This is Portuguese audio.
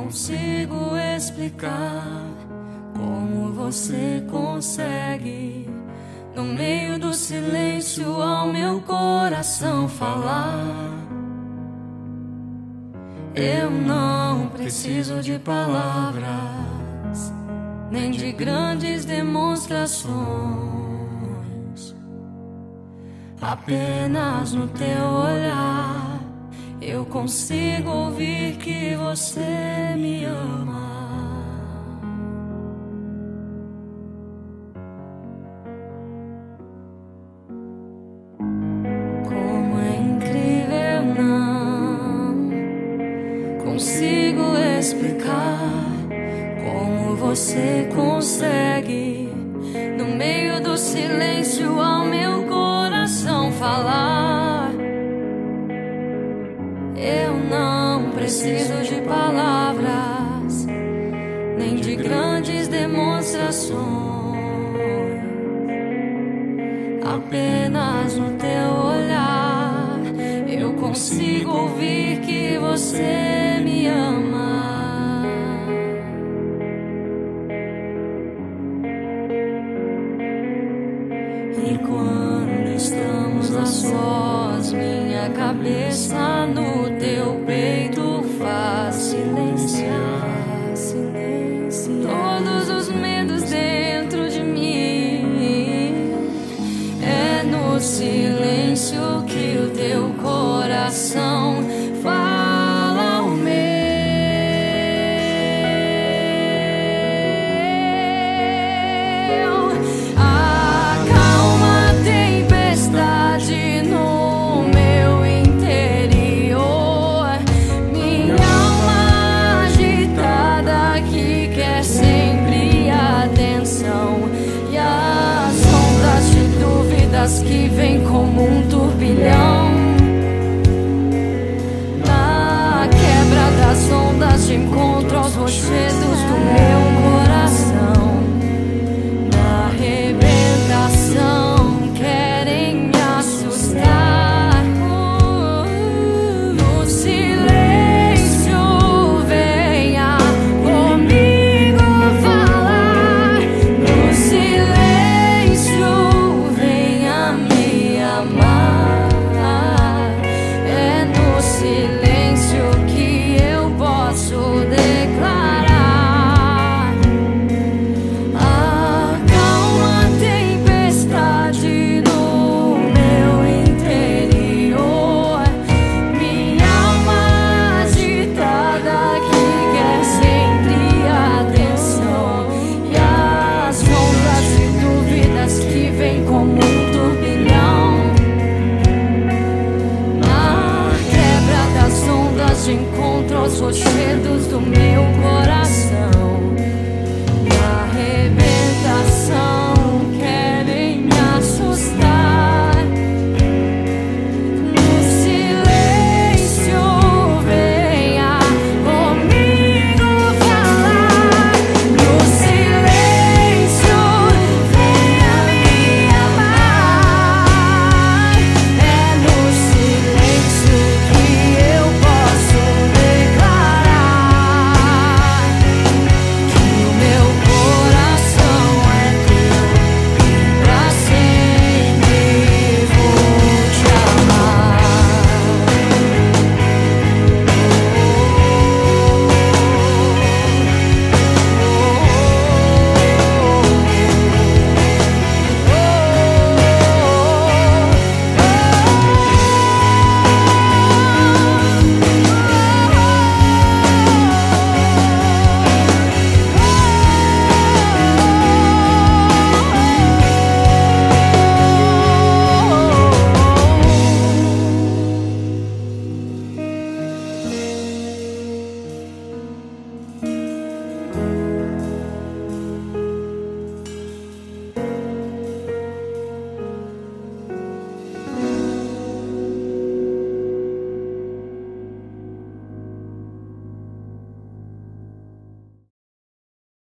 consigo explicar como você consegue, no meio do silêncio, ao meu coração falar. Eu não preciso de palavras, nem de grandes demonstrações. Apenas no teu olhar eu consigo ouvir que você me ama. Como é incrível, não consigo explicar como você consegue, no meio do silêncio, ao meu coração falar. Eu não preciso de palavras, nem de grandes demonstrações. Apenas no teu olhar eu consigo ouvir que você me ama. E quando estamos a sós, minha cabeça no teu peito faz silenciar todos os medos dentro de mim. É no silêncio que o teu coração fala o meu. Acalma a tempestade no meu interior, minha alma agitada que quer sempre atenção, e as ondas de dúvidas que vêm como um turbilhão. Na quebra das ondas te encontro aos rochedos do meu coração. Na arrebentação querem me assustar. No silêncio venha comigo falar. No silêncio venha me amar. É no silêncio que eu posso declarar. Acalma a tempestade no meu interior, minha alma agitada que quer sempre atenção, e as ondas de dúvidas que vêm como um turbilhão. Na quebra das ondas te encontro aos rochedos